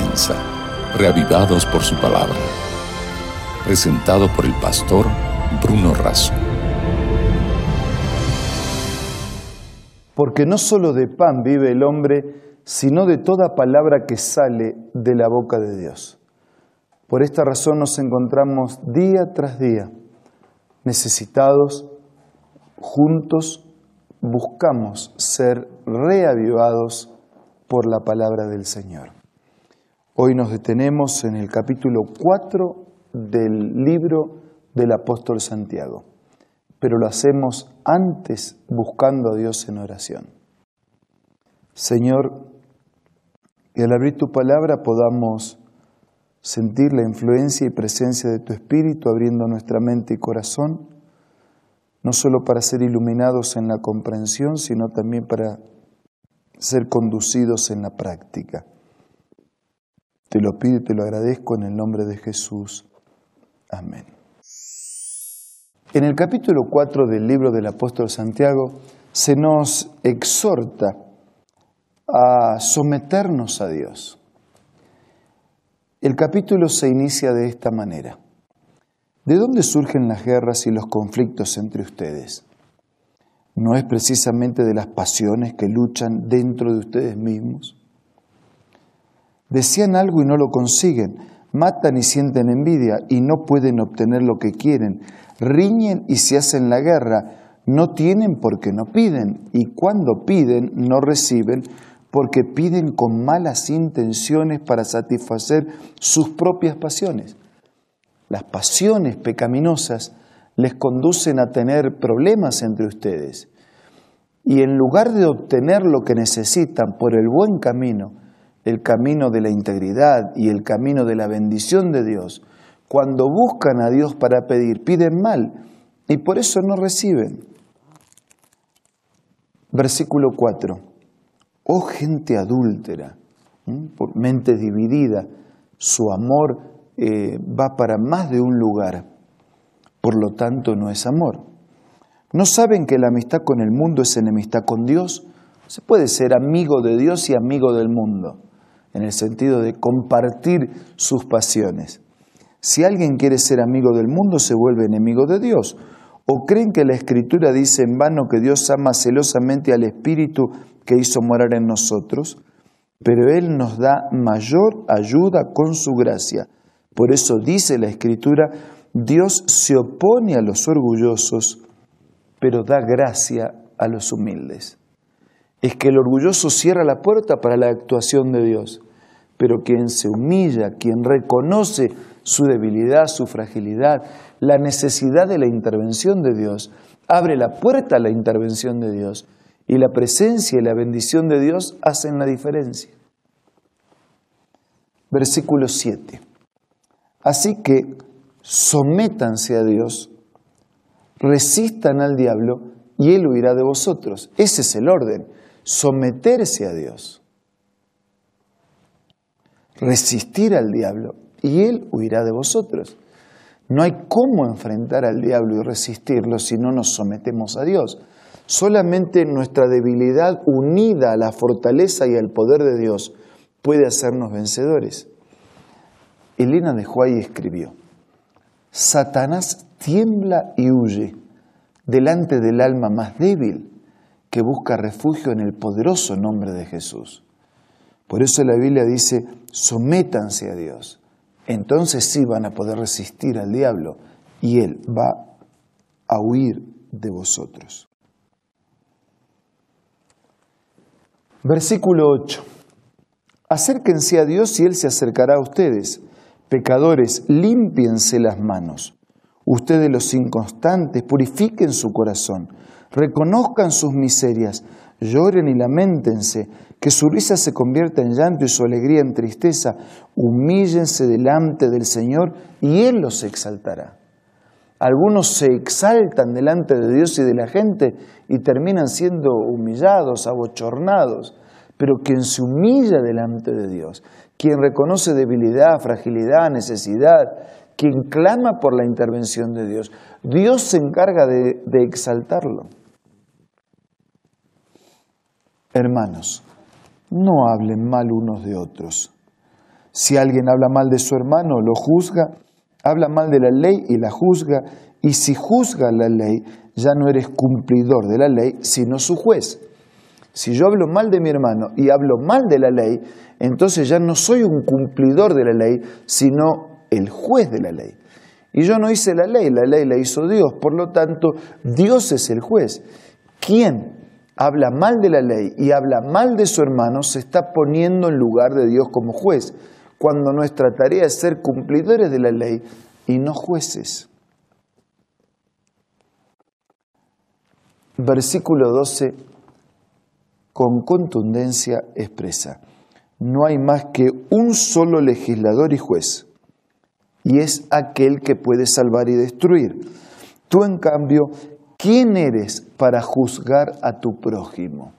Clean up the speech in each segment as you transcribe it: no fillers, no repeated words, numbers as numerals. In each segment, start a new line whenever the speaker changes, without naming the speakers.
comienza, Reavivados por su palabra. Presentado por el pastor Bruno Razo.
Porque no solo de pan vive el hombre, sino de toda palabra que sale de la boca de Dios. Por esta razón nos encontramos día tras día, necesitados, juntos, buscamos ser reavivados por la palabra del Señor. Hoy nos detenemos en el capítulo 4 del libro del apóstol Santiago, pero lo hacemos antes buscando a Dios en oración. Señor, que al abrir tu palabra podamos sentir la influencia y presencia de tu Espíritu abriendo nuestra mente y corazón, no solo para ser iluminados en la comprensión, sino también para ser conducidos en la práctica. Te lo pido y te lo agradezco en el nombre de Jesús. Amén. En el capítulo 4 del libro del apóstol Santiago se nos exhorta a someternos a Dios. El capítulo se inicia de esta manera. ¿De dónde surgen las guerras y los conflictos entre ustedes? ¿No es precisamente de las pasiones que luchan dentro de ustedes mismos? Desean algo y no lo consiguen, matan y sienten envidia y no pueden obtener lo que quieren, riñen y se hacen la guerra, no tienen porque no piden, y cuando piden no reciben porque piden con malas intenciones para satisfacer sus propias pasiones. Las pasiones pecaminosas les conducen a tener problemas entre ustedes. Y en lugar de obtener lo que necesitan por el buen camino, el camino de la integridad y el camino de la bendición de Dios, cuando buscan a Dios para pedir, piden mal y por eso no reciben. Versículo 4. Oh gente adúltera, por mente dividida, su amor va para más de un lugar, por lo tanto no es amor. ¿No saben que la amistad con el mundo es enemistad con Dios? Se puede ser amigo de Dios y amigo del mundo, en el sentido de compartir sus pasiones. Si alguien quiere ser amigo del mundo, se vuelve enemigo de Dios. ¿O creen que la Escritura dice en vano que Dios ama celosamente al Espíritu que hizo morar en nosotros? Pero Él nos da mayor ayuda con su gracia. Por eso dice la Escritura, Dios se opone a los orgullosos, pero da gracia a los humildes. Es que el orgulloso cierra la puerta para la actuación de Dios, pero quien se humilla, quien reconoce su debilidad, su fragilidad, la necesidad de la intervención de Dios, abre la puerta a la intervención de Dios y la presencia y la bendición de Dios hacen la diferencia. Versículo 7. Así que sométanse a Dios, resistan al diablo y Él huirá de vosotros. Ese es el orden, someterse a Dios. Resistir al diablo y Él huirá de vosotros. No hay cómo enfrentar al diablo y resistirlo si no nos sometemos a Dios. Solamente nuestra debilidad unida a la fortaleza y al poder de Dios puede hacernos vencedores. Elena de White escribió: Satanás tiembla y huye delante del alma más débil que busca refugio en el poderoso nombre de Jesús. Por eso la Biblia dice, sométanse a Dios. Entonces sí van a poder resistir al diablo y Él va a huir de vosotros. Versículo 8. Acérquense a Dios y Él se acercará a ustedes. Pecadores, límpiense las manos. Ustedes los inconstantes, purifiquen su corazón. Reconozcan sus miserias, lloren y lamentense, que su risa se convierta en llanto y su alegría en tristeza. Humíllense delante del Señor y Él los exaltará. Algunos se exaltan delante de Dios y de la gente y terminan siendo humillados, abochornados. Pero quien se humilla delante de Dios, quien reconoce debilidad, fragilidad, necesidad, quien clama por la intervención de Dios, Dios se encarga de exaltarlo. Hermanos, no hablen mal unos de otros. Si alguien habla mal de su hermano, lo juzga, habla mal de la ley y la juzga, y si juzga la ley, ya no eres cumplidor de la ley, sino su juez. Si yo hablo mal de mi hermano y hablo mal de la ley, entonces ya no soy un cumplidor de la ley, sino el juez de la ley. Y yo no hice la ley la hizo Dios, por lo tanto, Dios es el juez. ¿Quién habla mal de la ley y habla mal de su hermano se está poniendo en lugar de Dios como juez, cuando nuestra tarea es ser cumplidores de la ley y no jueces? Versículo 12, con contundencia expresa: no hay más que un solo legislador y juez, y es aquel que puede salvar y destruir. Tú, en cambio, ¿quién eres para juzgar a tu prójimo?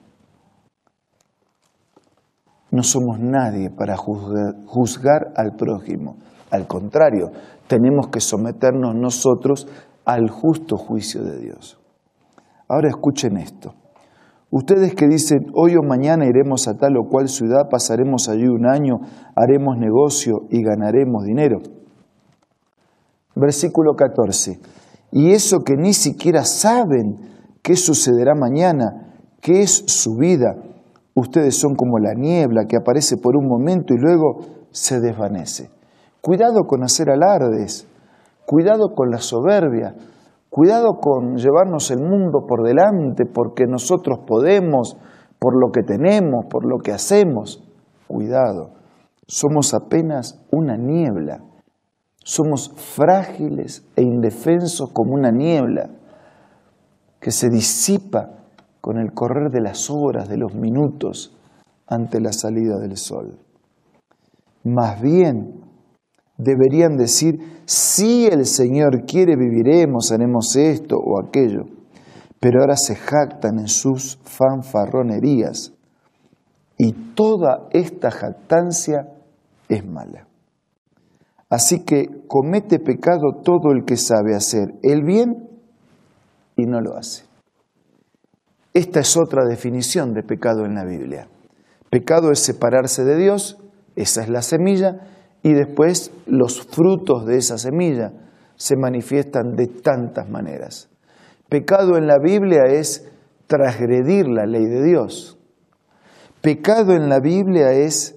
No somos nadie para juzgar al prójimo. Al contrario, tenemos que someternos nosotros al justo juicio de Dios. Ahora escuchen esto. Ustedes que dicen, hoy o mañana iremos a tal o cual ciudad, pasaremos allí un año, haremos negocio y ganaremos dinero. Versículo 14. Y eso que ni siquiera saben qué sucederá mañana, qué es su vida. Ustedes son como la niebla que aparece por un momento y luego se desvanece. Cuidado con hacer alardes, cuidado con la soberbia, cuidado con llevarnos el mundo por delante porque nosotros podemos, por lo que tenemos, por lo que hacemos. Cuidado, somos apenas una niebla. Somos frágiles e indefensos como una niebla que se disipa con el correr de las horas, de los minutos, ante la salida del sol. Más bien, deberían decir, si el Señor quiere viviremos, haremos esto o aquello, pero ahora se jactan en sus fanfarronerías y toda esta jactancia es mala. Así que comete pecado todo el que sabe hacer el bien y no lo hace. Esta es otra definición de pecado en la Biblia. Pecado es separarse de Dios, esa es la semilla, y después los frutos de esa semilla se manifiestan de tantas maneras. Pecado en la Biblia es transgredir la ley de Dios. Pecado en la Biblia es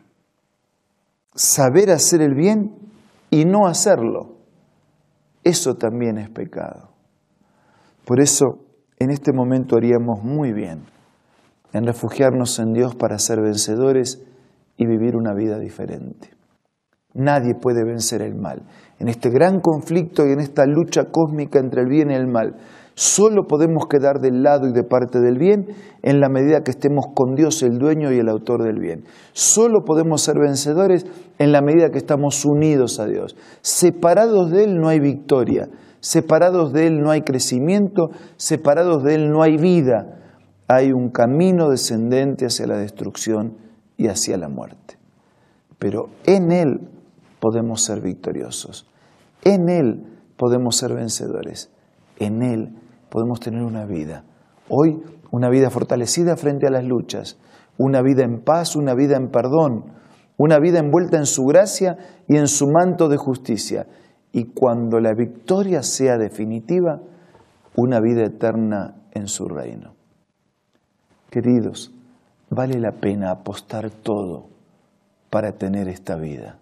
saber hacer el bien y no hacerlo. Eso también es pecado. Por eso, en este momento haríamos muy bien en refugiarnos en Dios para ser vencedores y vivir una vida diferente. Nadie puede vencer el mal. En este gran conflicto y en esta lucha cósmica entre el bien y el mal, solo podemos quedar del lado y de parte del bien en la medida que estemos con Dios, el dueño y el autor del bien. Solo podemos ser vencedores en la medida que estamos unidos a Dios. Separados de Él no hay victoria, separados de Él no hay crecimiento, separados de Él no hay vida. Hay un camino descendente hacia la destrucción y hacia la muerte. Pero en Él podemos ser victoriosos. En Él podemos ser vencedores. En Él podemos tener una vida. Hoy, una vida fortalecida frente a las luchas. Una vida en paz, una vida en perdón. Una vida envuelta en su gracia y en su manto de justicia. Y cuando la victoria sea definitiva, una vida eterna en su reino. Queridos, vale la pena apostar todo para tener esta vida.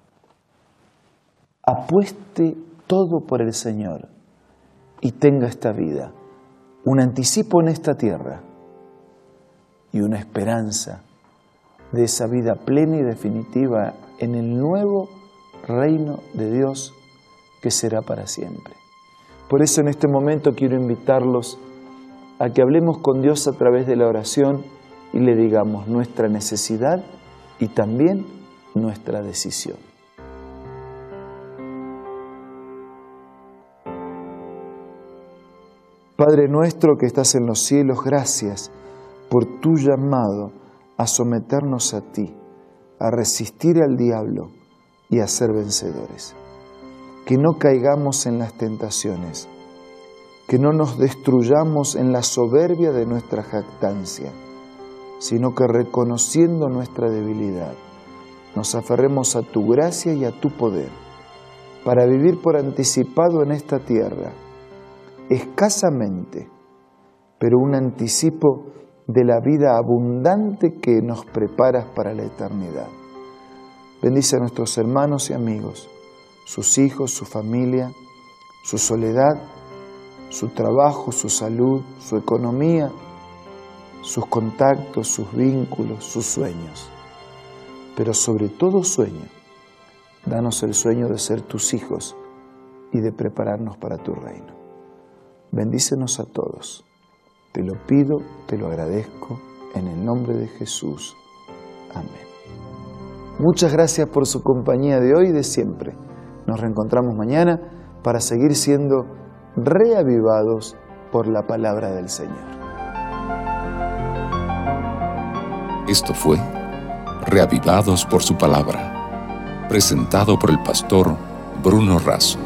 Apueste todo por el Señor y tenga esta vida, un anticipo en esta tierra y una esperanza de esa vida plena y definitiva en el nuevo reino de Dios que será para siempre. Por eso en este momento quiero invitarlos a que hablemos con Dios a través de la oración y le digamos nuestra necesidad y también nuestra decisión. Padre nuestro que estás en los cielos, gracias por tu llamado a someternos a ti, a resistir al diablo y a ser vencedores. Que no caigamos en las tentaciones, que no nos destruyamos en la soberbia de nuestra jactancia, sino que reconociendo nuestra debilidad, nos aferremos a tu gracia y a tu poder, para vivir por anticipado en esta tierra, escasamente, pero un anticipo de la vida abundante que nos preparas para la eternidad. Bendice a nuestros hermanos y amigos, sus hijos, su familia, su soledad, su trabajo, su salud, su economía, sus contactos, sus vínculos, sus sueños. Pero sobre todo sueño, danos el sueño de ser tus hijos y de prepararnos para tu reino. Bendícenos a todos. Te lo pido, te lo agradezco, en el nombre de Jesús. Amén. Muchas gracias por su compañía de hoy y de siempre. Nos reencontramos mañana para seguir siendo reavivados por la palabra del Señor.
Esto fue Reavivados por su palabra, presentado por el pastor Bruno Razo.